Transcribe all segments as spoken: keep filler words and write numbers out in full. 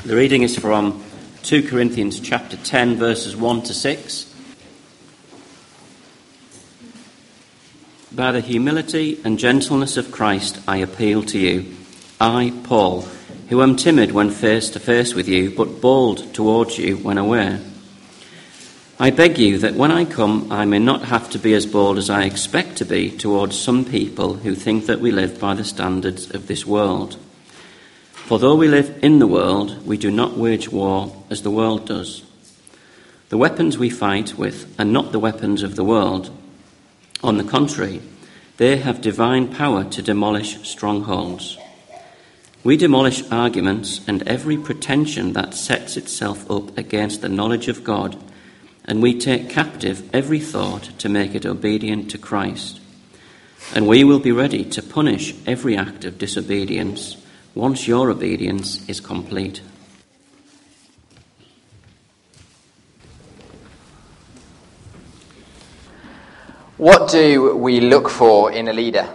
The reading is from Second Corinthians chapter ten, verses one to six. By the humility and gentleness of Christ I appeal to you, I, Paul, who am timid when face to face with you, but bold towards you when aware. I beg you that when I come I may not have to be as bold as I expect to be towards some people who think that we live by the standards of this world. For though we live in the world, we do not wage war as the world does. The weapons we fight with are not the weapons of the world. On the contrary, they have divine power to demolish strongholds. We demolish arguments and every pretension that sets itself up against the knowledge of God, and we take captive every thought to make it obedient to Christ. And we will be ready to punish every act of disobedience once your obedience is complete. What do we look for in a leader?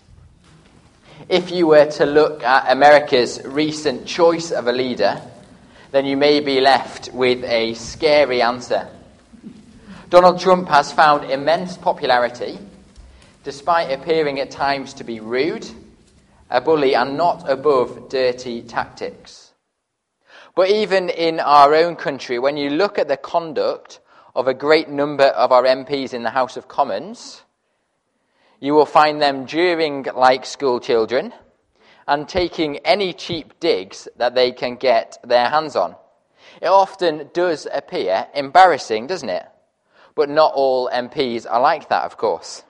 If you were to look at America's recent choice of a leader, then you may be left with a scary answer. Donald Trump has found immense popularity, despite appearing at times to be rude, a bully, and not above dirty tactics. But even in our own country, when you look at the conduct of a great number of our M Ps in the House of Commons, you will find them jeering like school children and taking any cheap digs that they can get their hands on. It often does appear embarrassing, doesn't it? But not all M Ps are like that, of course.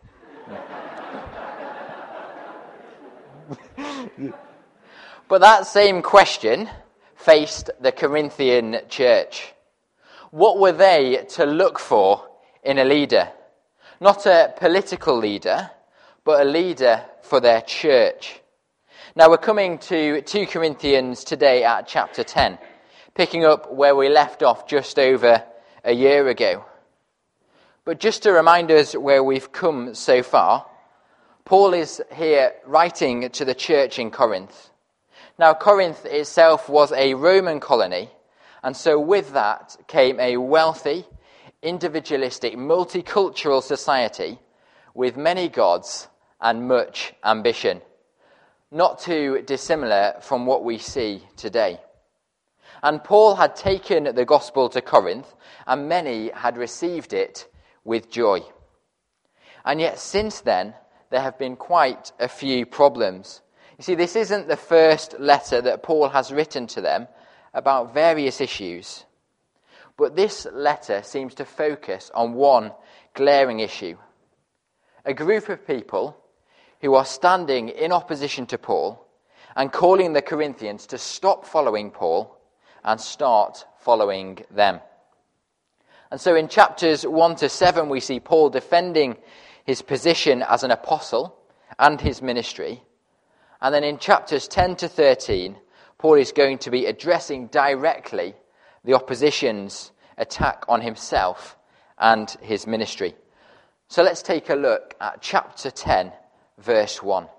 But that same question faced the Corinthian church. What were they to look for in a leader? Not a political leader, but a leader for their church. Now we're coming to Second Corinthians today at chapter ten, picking up where we left off just over a year ago. But just to remind us where we've come so far, Paul is here writing to the church in Corinth. Now, Corinth itself was a Roman colony, and so with that came a wealthy, individualistic, multicultural society with many gods and much ambition, not too dissimilar from what we see today. And Paul had taken the gospel to Corinth, and many had received it with joy. And yet since then, there have been quite a few problems. You see, this isn't the first letter that Paul has written to them about various issues. But this letter seems to focus on one glaring issue. A group of people who are standing in opposition to Paul and calling the Corinthians to stop following Paul and start following them. And so in chapters one to seven, we see Paul defending his position as an apostle and his ministry. And then in chapters ten to thirteen, Paul is going to be addressing directly the opposition's attack on himself and his ministry. So let's take a look at chapter ten, verse one.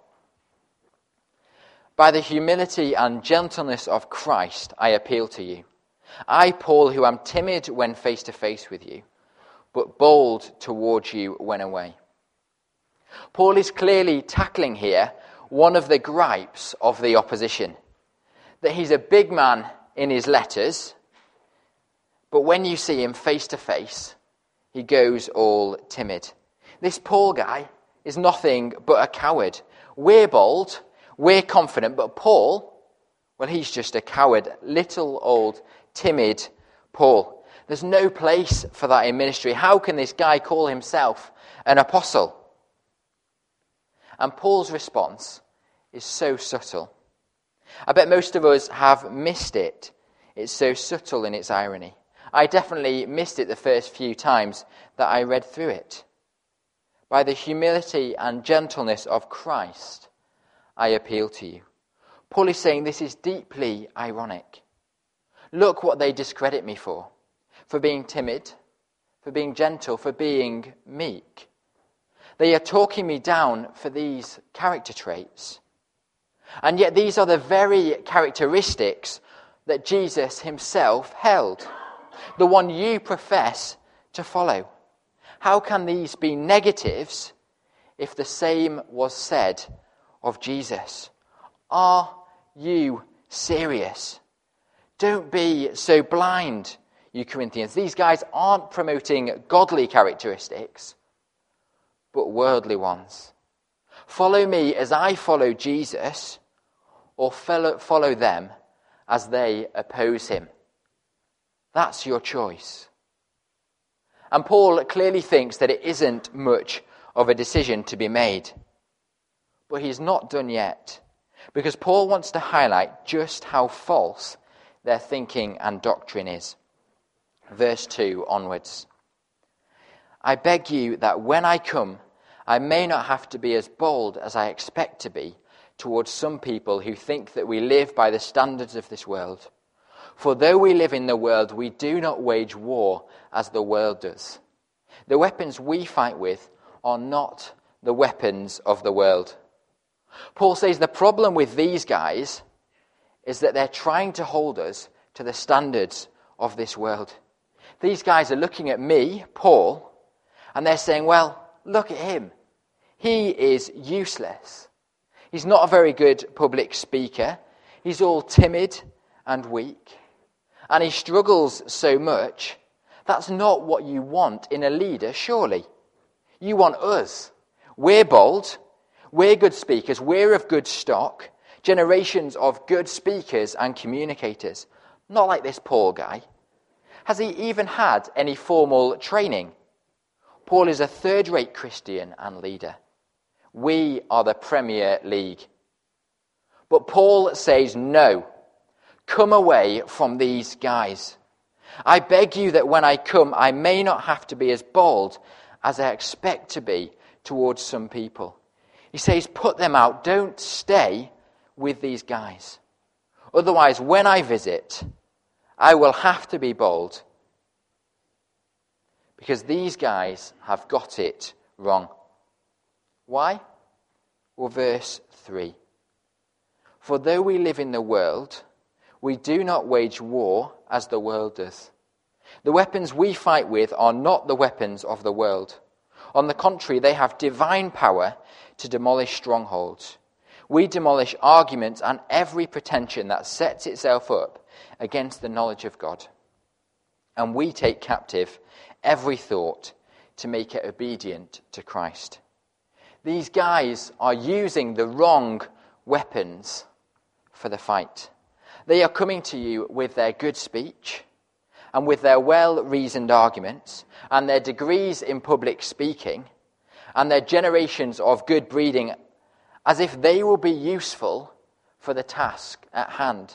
By the humility and gentleness of Christ, I appeal to you. I, Paul, who am timid when face to face with you, but bold towards you when away. Paul is clearly tackling here one of the gripes of the opposition, that he's a big man in his letters, but when you see him face to face, he goes all timid. This Paul guy is nothing but a coward. We're bold, we're confident, but Paul, well, he's just a coward, little old timid Paul. There's no place for that in ministry. How can this guy call himself an apostle? And Paul's response is so subtle. I bet most of us have missed it. It's so subtle in its irony. I definitely missed it the first few times that I read through it. By the humility and gentleness of Christ, I appeal to you. Paul is saying this is deeply ironic. Look what they discredit me for. For being timid, for being gentle, for being meek. They are talking me down for these character traits. And yet these are the very characteristics that Jesus himself held, the one you profess to follow. How can these be negatives if the same was said of Jesus? Are you serious? Don't be so blind, you Corinthians. These guys aren't promoting godly characteristics, but worldly ones. Follow me as I follow Jesus, or follow, follow them as they oppose him. That's your choice. And Paul clearly thinks that it isn't much of a decision to be made. But he's not done yet, because Paul wants to highlight just how false their thinking and doctrine is. Verse two onwards. I beg you that when I come, I may not have to be as bold as I expect to be towards some people who think that we live by the standards of this world. For though we live in the world, we do not wage war as the world does. The weapons we fight with are not the weapons of the world. Paul says the problem with these guys is that they're trying to hold us to the standards of this world. These guys are looking at me, Paul, and they're saying, well, look at him. He is useless. He's not a very good public speaker. He's all timid and weak. And he struggles so much. That's not what you want in a leader, surely. You want us. We're bold. We're good speakers. We're of good stock. Generations of good speakers and communicators. Not like this Paul guy. Has he even had any formal training? Paul is a third-rate Christian and leader. We are the Premier League. But Paul says no. Come away from these guys. I beg you that when I come, I may not have to be as bold as I expect to be towards some people. He says, put them out. Don't stay with these guys. Otherwise, when I visit, I will have to be bold. Because these guys have got it wrong. Why? Well, verse three. For though we live in the world, we do not wage war as the world does. The weapons we fight with are not the weapons of the world. On the contrary, they have divine power to demolish strongholds. We demolish arguments and every pretension that sets itself up against the knowledge of God. And we take captive every thought to make it obedient to Christ. These guys are using the wrong weapons for the fight. They are coming to you with their good speech and with their well-reasoned arguments and their degrees in public speaking and their generations of good breeding as if they will be useful for the task at hand.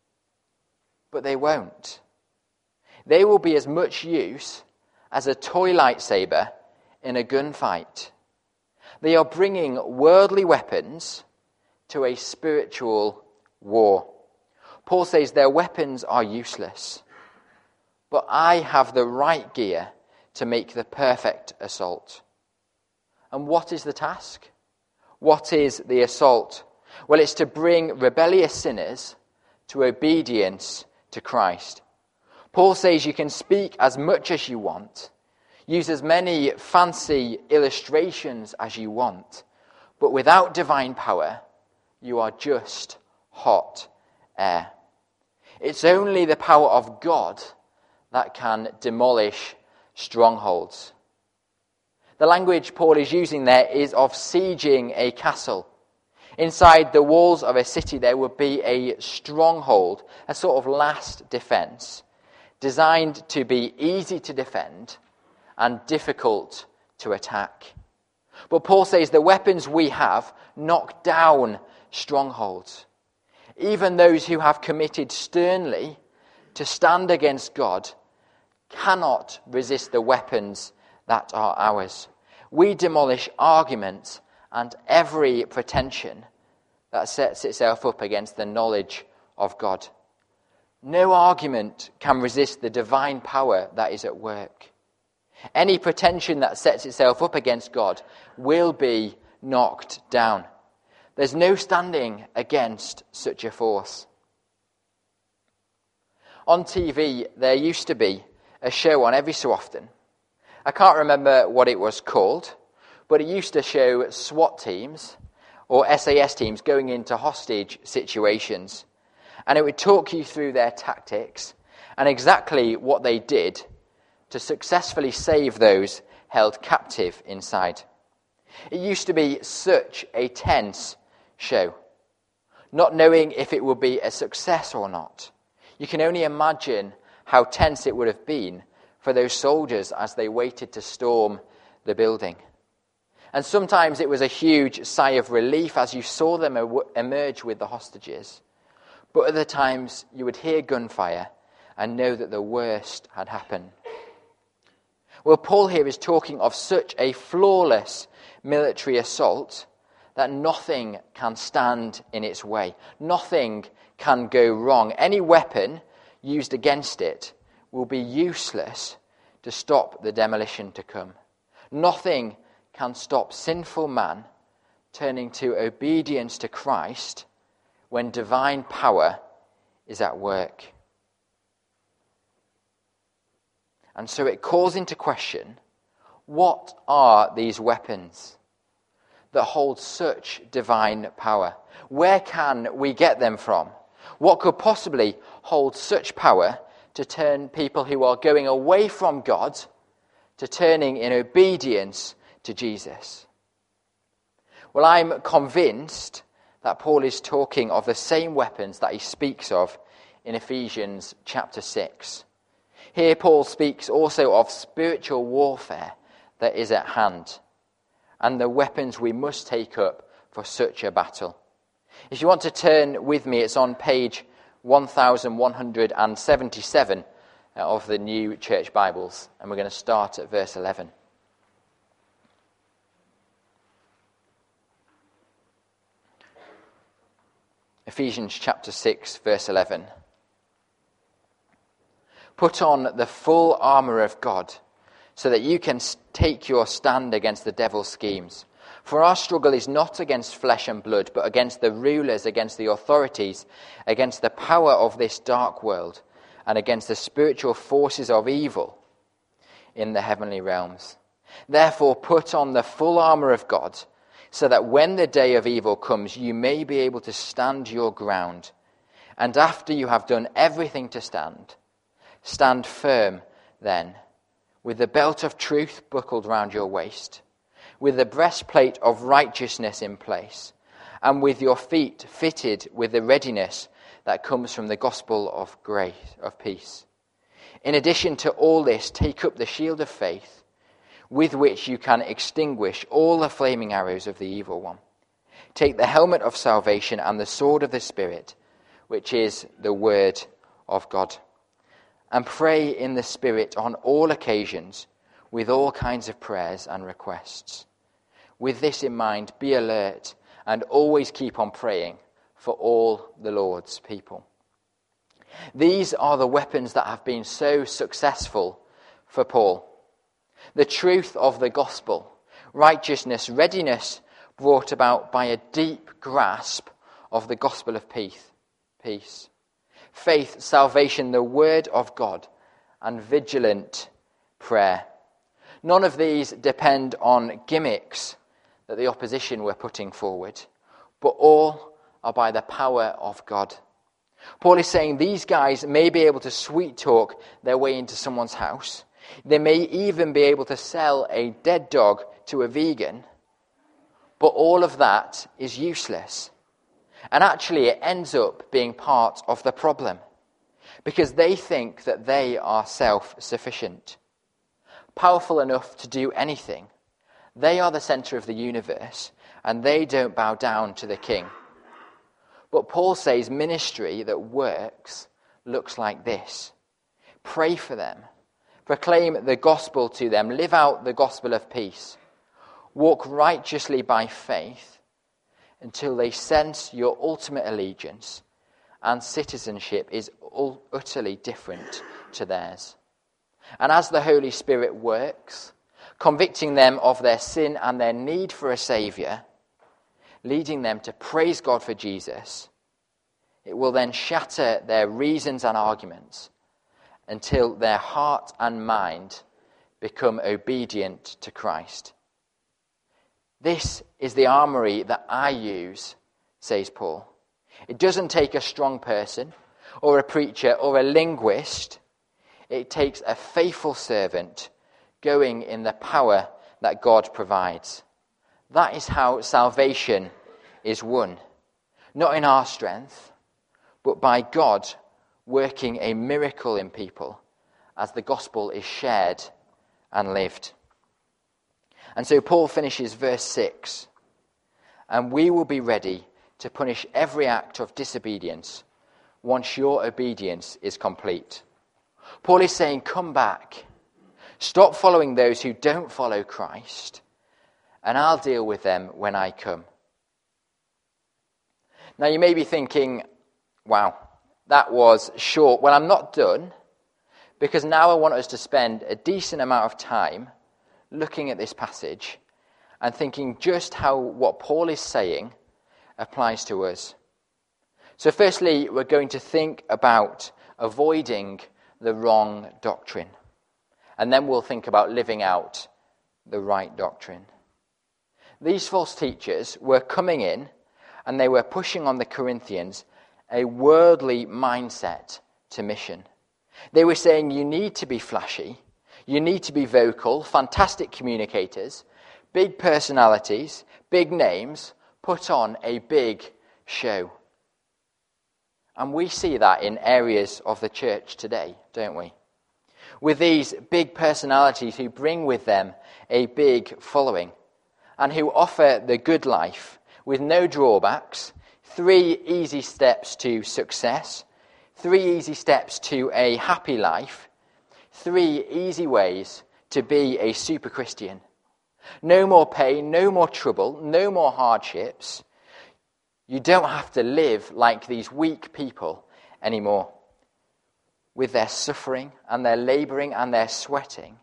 But they won't. They will be as much use as a toy lightsaber in a gunfight. They are bringing worldly weapons to a spiritual war. Paul says their weapons are useless, but I have the right gear to make the perfect assault. And what is the task? What is the assault? Well, it's to bring rebellious sinners to obedience to Christ. Paul says you can speak as much as you want, use as many fancy illustrations as you want, but without divine power, you are just hot air. It's only the power of God that can demolish strongholds. The language Paul is using there is of sieging a castle. Inside the walls of a city there would be a stronghold, a sort of last defense, designed to be easy to defend and difficult to attack. But Paul says the weapons we have knock down strongholds. Even those who have committed sternly to stand against God cannot resist the weapons that are ours. We demolish arguments and every pretension that sets itself up against the knowledge of God. No argument can resist the divine power that is at work. Any pretension that sets itself up against God will be knocked down. There's no standing against such a force. On T V, there used to be a show on every so often. I can't remember what it was called, but it used to show SWAT teams or S A S teams going into hostage situations. And it would talk you through their tactics and exactly what they did to successfully save those held captive inside. It used to be such a tense show, not knowing if it would be a success or not. You can only imagine how tense it would have been for those soldiers as they waited to storm the building. And sometimes it was a huge sigh of relief as you saw them emerge with the hostages. But other times you would hear gunfire and know that the worst had happened. Well, Paul here is talking of such a flawless military assault that nothing can stand in its way. Nothing can go wrong. Any weapon used against it will be useless to stop the demolition to come. Nothing can stop sinful man turning to obedience to Christ when divine power is at work. And so it calls into question, what are these weapons that hold such divine power? Where can we get them from? What could possibly hold such power to turn people who are going away from God to turning in obedience to Jesus? Well, I'm convinced that Paul is talking of the same weapons that he speaks of in Ephesians chapter six. Here Paul speaks also of spiritual warfare that is at hand and the weapons we must take up for such a battle. If you want to turn with me, it's on page one thousand one hundred seventy-seven of the New Church Bibles, and we're going to start at verse eleven. Ephesians chapter six, verse eleven. Put on the full armour of God, so that you can take your stand against the devil's schemes. For our struggle is not against flesh and blood, but against the rulers, against the authorities, against the power of this dark world, and against the spiritual forces of evil in the heavenly realms. Therefore, put on the full armour of God, so that when the day of evil comes, you may be able to stand your ground. And after you have done everything to stand, stand firm then, with the belt of truth buckled round your waist, with the breastplate of righteousness in place, and with your feet fitted with the readiness that comes from the gospel of grace, of peace. In addition to all this, take up the shield of faith, with which you can extinguish all the flaming arrows of the evil one. Take the helmet of salvation and the sword of the Spirit, which is the word of God. And pray in the Spirit on all occasions, with all kinds of prayers and requests. With this in mind, be alert and always keep on praying for all the Lord's people. These are the weapons that have been so successful for Paul. The truth of the gospel, righteousness, readiness brought about by a deep grasp of the gospel of peace. peace. Faith, salvation, the word of God, and vigilant prayer. None of these depend on gimmicks that the opposition were putting forward, but all are by the power of God. Paul is saying these guys may be able to sweet talk their way into someone's house. They may even be able to sell a dead dog to a vegan, but all of that is useless. And actually it ends up being part of the problem, because they think that they are self-sufficient, powerful enough to do anything. They are the center of the universe, and they don't bow down to the king. But Paul says ministry that works looks like this. Pray for them. Proclaim the gospel to them. Live out the gospel of peace. Walk righteously by faith until they sense your ultimate allegiance and citizenship is utterly different to theirs. And as the Holy Spirit works, convicting them of their sin and their need for a Saviour, leading them to praise God for Jesus, It will then shatter their reasons and arguments until their heart and mind become obedient to Christ. This is the armory that I use, says Paul. It doesn't take a strong person or a preacher or a linguist. It takes a faithful servant going in the power that God provides. That is how salvation is won. Not in our strength, but by God working a miracle in people as the gospel is shared and lived. And so Paul finishes verse six. And we will be ready to punish every act of disobedience once your obedience is complete. Paul is saying, come back. Stop following those who don't follow Christ, and I'll deal with them when I come. Now you may be thinking, wow, that was short. Well, I'm not done, because now I want us to spend a decent amount of time looking at this passage and thinking just how what Paul is saying applies to us. So firstly, we're going to think about avoiding the wrong doctrine. And then we'll think about living out the right doctrine. These false teachers were coming in and they were pushing on the Corinthians a worldly mindset to mission. They were saying you need to be flashy, you need to be vocal, fantastic communicators, big personalities, big names, put on a big show. And we see that in areas of the church today, don't we? With these big personalities who bring with them a big following and who offer the good life with no drawbacks, three easy steps to success, three easy steps to a happy life, three easy ways to be a super Christian. No more pain, no more trouble, no more hardships. You don't have to live like these weak people anymore, with their suffering and their labouring and their sweating.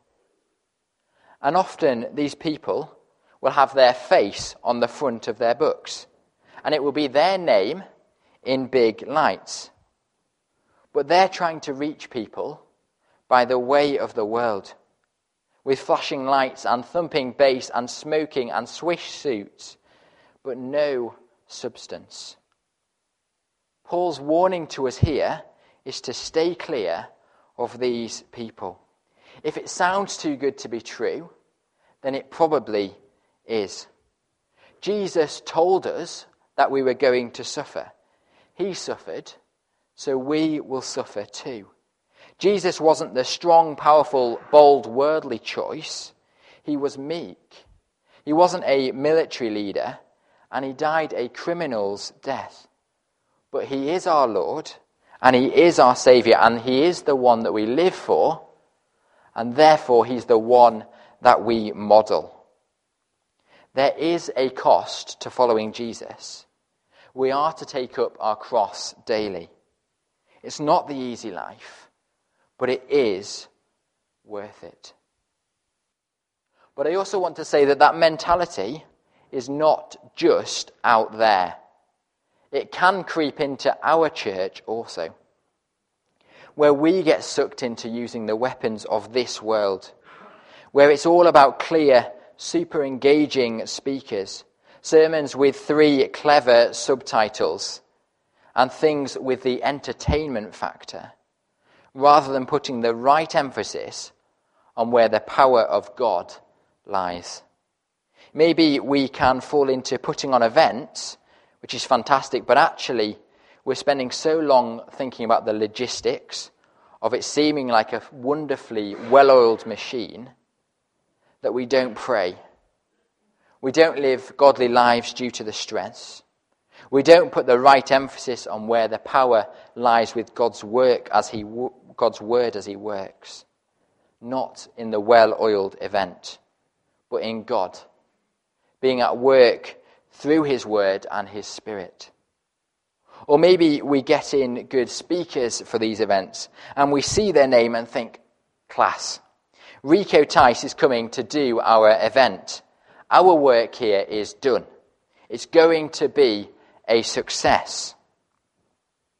And often these people will have their face on the front of their books, and it will be their name in big lights. But they're trying to reach people by the way of the world, with flashing lights and thumping bass and smoking and swish suits, but no substance. Paul's warning to us here is to stay clear of these people. If it sounds too good to be true, then it probably is. Jesus told us that we were going to suffer. He suffered, so we will suffer too. Jesus wasn't the strong, powerful, bold, worldly choice. He was meek. He wasn't a military leader, and he died a criminal's death. But he is our Lord, and he is our Saviour, and he is the one that we live for, and therefore he's the one that we model. There is a cost to following Jesus. We are to take up our cross daily. It's not the easy life, but it is worth it. But I also want to say that that mentality is not just out there. It can creep into our church also, where we get sucked into using the weapons of this world, where it's all about clear, super engaging speakers, sermons with three clever subtitles, and things with the entertainment factor, rather than putting the right emphasis on where the power of God lies. Maybe we can fall into putting on events, which is fantastic, but actually we're spending so long thinking about the logistics of it seeming like a wonderfully well-oiled machine that we don't pray. We don't live godly lives due to the stress. We don't put the right emphasis on where the power lies with God's work as he God's word as he works. Not in the well-oiled event, but in God, being at work through his word and his spirit. Or maybe we get in good speakers for these events and we see their name and think, class. Rico Tice is coming to do our event. Our work here is done. It's going to be a success.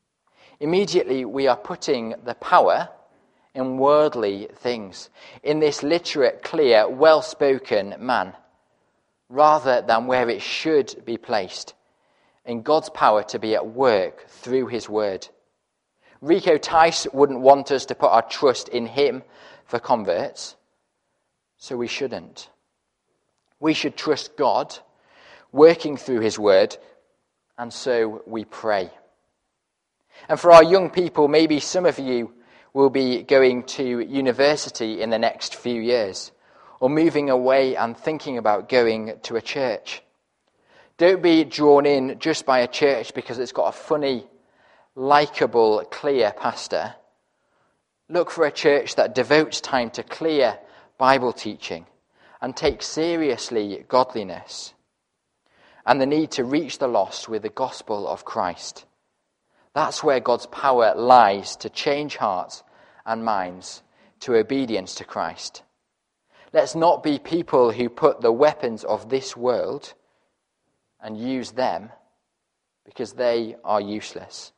Immediately we are putting the power in worldly things, in this literate, clear, well-spoken man, rather than where it should be placed, in God's power to be at work through his word. Rico Tice wouldn't want us to put our trust in him for converts, so we shouldn't. We should trust God working through his word, and so we pray. And for our young people, maybe some of you will be going to university in the next few years, or moving away and thinking about going to a church. Don't be drawn in just by a church because it's got a funny, likeable, clear pastor. Look for a church that devotes time to clear Bible teaching and takes seriously godliness and the need to reach the lost with the gospel of Christ. That's where God's power lies to change hearts and minds to obedience to Christ. Let's not be people who put the weapons of this world and use them because they are useless.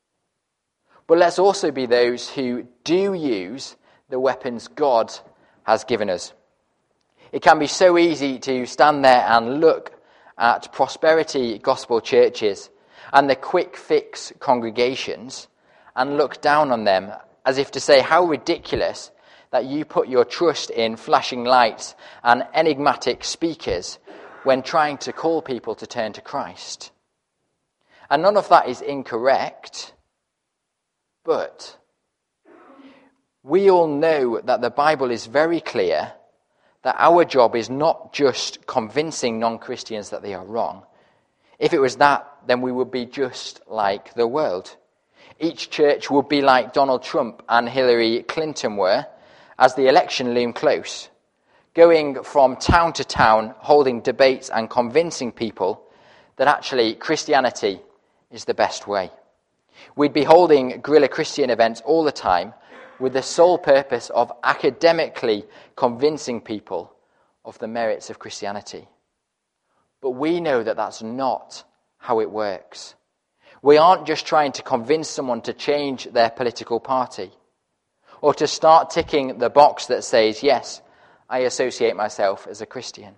But let's also be those who do use the weapons God has given us. It can be so easy to stand there and look at prosperity gospel churches and the quick fix congregations and look down on them as if to say how ridiculous that you put your trust in flashing lights and enigmatic speakers when trying to call people to turn to Christ. And none of that is incorrect, but we all know that the Bible is very clear that our job is not just convincing non-Christians that they are wrong. If it was that, then we would be just like the world. Each church would be like Donald Trump and Hillary Clinton were as the election loomed close, going from town to town, holding debates and convincing people that actually Christianity is the best way. We'd be holding guerrilla Christian events all the time with the sole purpose of academically convincing people of the merits of Christianity. But we know that that's not how it works. We aren't just trying to convince someone to change their political party or to start ticking the box that says, yes, I associate myself as a Christian.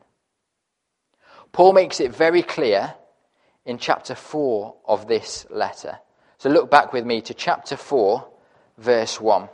Paul makes it very clear in chapter four of this letter. So look back with me to chapter four, verse one.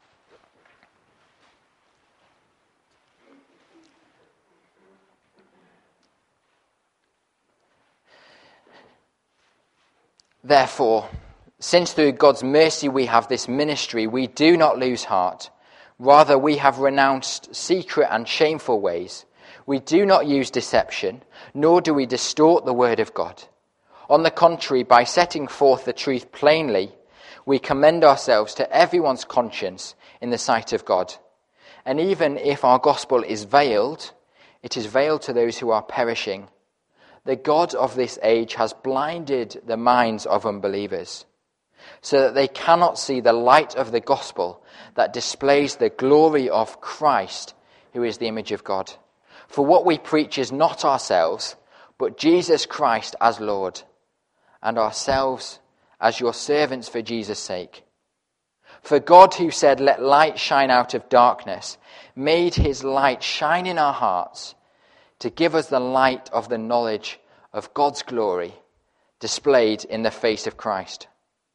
Therefore, since through God's mercy we have this ministry, we do not lose heart. Rather, we have renounced secret and shameful ways. We do not use deception, nor do we distort the word of God. On the contrary, by setting forth the truth plainly, we commend ourselves to everyone's conscience in the sight of God. And even if our gospel is veiled, it is veiled to those who are perishing. The God of this age has blinded the minds of unbelievers, so that they cannot see the light of the gospel that displays the glory of Christ, who is the image of God. For what we preach is not ourselves, but Jesus Christ as Lord, and ourselves as your servants for Jesus' sake. For God, who said, "Let light shine out of darkness," made his light shine in our hearts to give us the light of the knowledge of God's glory displayed in the face of Christ.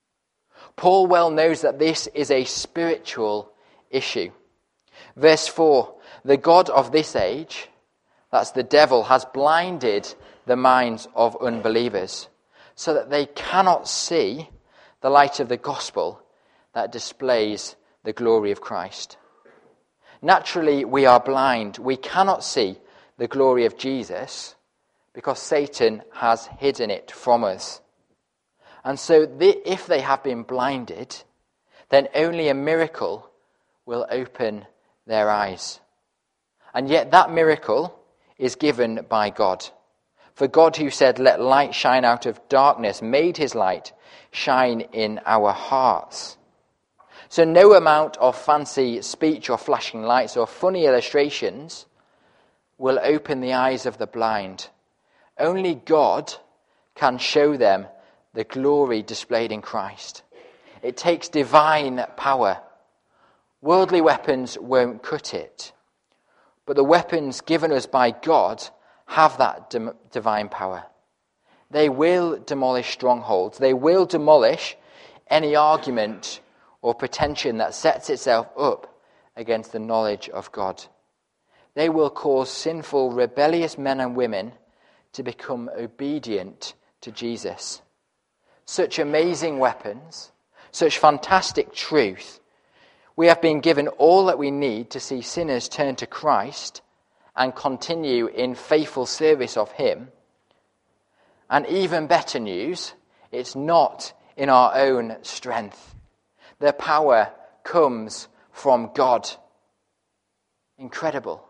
Paul well knows that this is a spiritual issue. Verse four, the God of this age, that's the devil, has blinded the minds of unbelievers so that they cannot see the light of the gospel that displays the glory of Christ. Naturally, we are blind. We cannot see the glory of Jesus because Satan has hidden it from us. And so if they have been blinded, then only a miracle will open their eyes. And yet that miracle is given by God. For God, who said, "Let light shine out of darkness," made his light shine in our hearts. So no amount of fancy speech or flashing lights or funny illustrations will open the eyes of the blind. Only God can show them the glory displayed in Christ. It takes divine power. Worldly weapons won't cut it. But the weapons given us by God have that dim- divine power. They will demolish strongholds. They will demolish any argument or pretension that sets itself up against the knowledge of God. They will cause sinful, rebellious men and women to become obedient to Jesus. Such amazing weapons, such fantastic truth. We have been given all that we need to see sinners turn to Christ and continue in faithful service of him. And even better news, it's not in our own strength. The power comes from God. Incredible.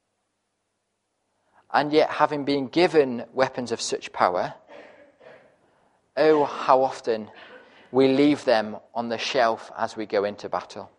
And yet, having been given weapons of such power, oh, how often we leave them on the shelf as we go into battle.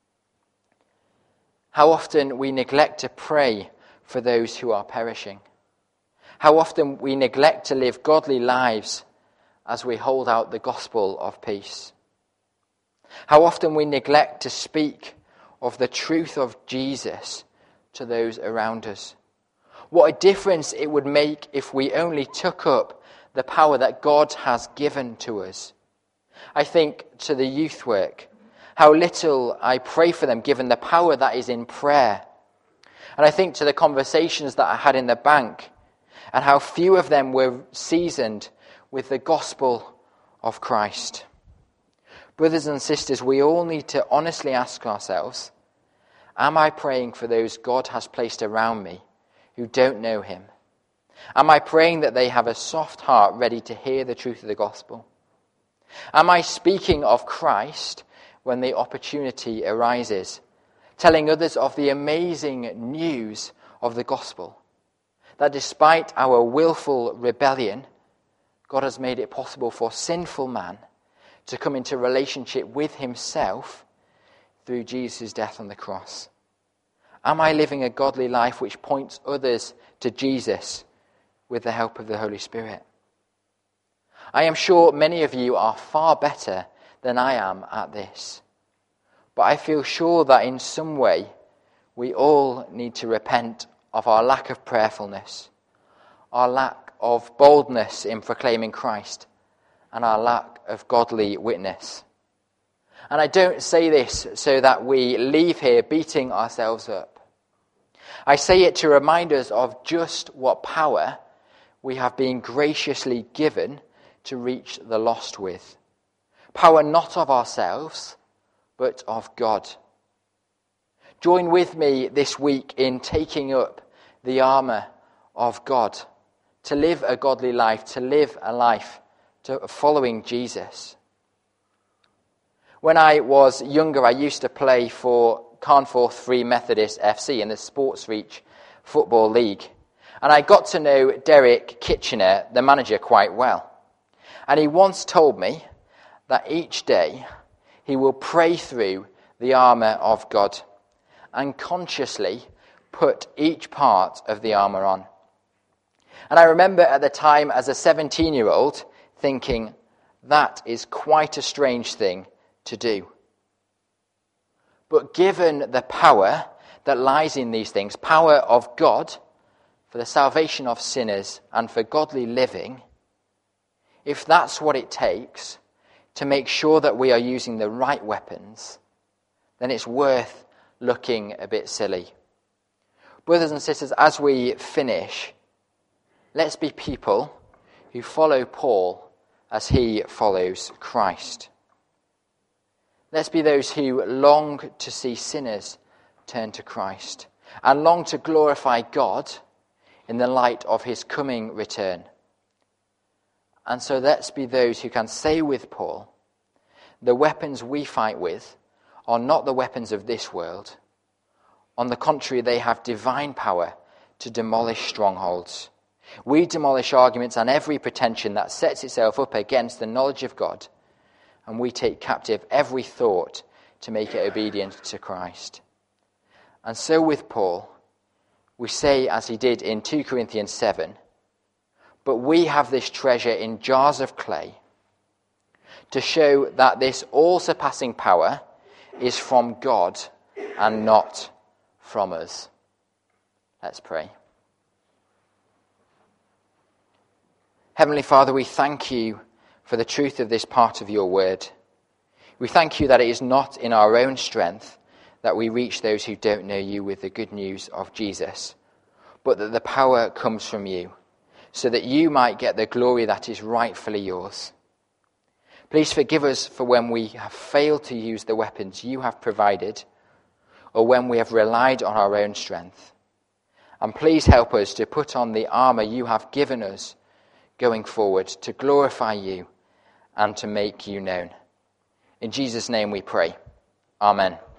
How often we neglect to pray for those who are perishing. How often we neglect to live godly lives as we hold out the gospel of peace. How often we neglect to speak of the truth of Jesus to those around us. What a difference it would make if we only took up the power that God has given to us. I think to the youth work, how little I pray for them given the power that is in prayer. And I think to the conversations that I had in the bank and how few of them were seasoned with the gospel of Christ. Brothers and sisters, we all need to honestly ask ourselves, am I praying for those God has placed around me who don't know him? Am I praying that they have a soft heart ready to hear the truth of the gospel? Am I speaking of Christ when the opportunity arises, telling others of the amazing news of the gospel, that despite our willful rebellion, God has made it possible for sinful man to come into relationship with himself through Jesus' death on the cross? Am I living a godly life which points others to Jesus with the help of the Holy Spirit? I am sure many of you are far better than I am at this. But I feel sure that in some way we all need to repent of our lack of prayerfulness, our lack of boldness in proclaiming Christ, and our lack of godly witness. And I don't say this so that we leave here beating ourselves up. I say it to remind us of just what power we have been graciously given to reach the lost with. Power not of ourselves, but of God. Join with me this week in taking up the armour of God, to live a godly life, to live a life to following Jesus. When I was younger, I used to play for Carnforth Free Methodist F C in the Sports Reach Football League. And I got to know Derek Kitchener, the manager, quite well. And he once told me that each day he will pray through the armour of God and consciously put each part of the armour on. And I remember at the time as a seventeen-year-old thinking, that is quite a strange thing to do. But given the power that lies in these things, power of God for the salvation of sinners and for godly living, if that's what it takes to make sure that we are using the right weapons, then it's worth looking a bit silly. Brothers and sisters, as we finish, let's be people who follow Paul as he follows Christ. Let's be those who long to see sinners turn to Christ and long to glorify God in the light of his coming return. And so let's be those who can say with Paul, the weapons we fight with are not the weapons of this world. On the contrary, they have divine power to demolish strongholds. We demolish arguments and every pretension that sets itself up against the knowledge of God, and we take captive every thought to make it obedient to Christ. And so with Paul, we say as he did in two Corinthians seven, but we have this treasure in jars of clay, to show that this all-surpassing power is from God and not from us. Let's pray. Heavenly Father, we thank you for the truth of this part of your word. We thank you that it is not in our own strength that we reach those who don't know you with the good news of Jesus, but that the power comes from you, so that you might get the glory that is rightfully yours. Please forgive us for when we have failed to use the weapons you have provided, or when we have relied on our own strength. And please help us to put on the armour you have given us going forward, to glorify you and to make you known. In Jesus' name we pray. Amen.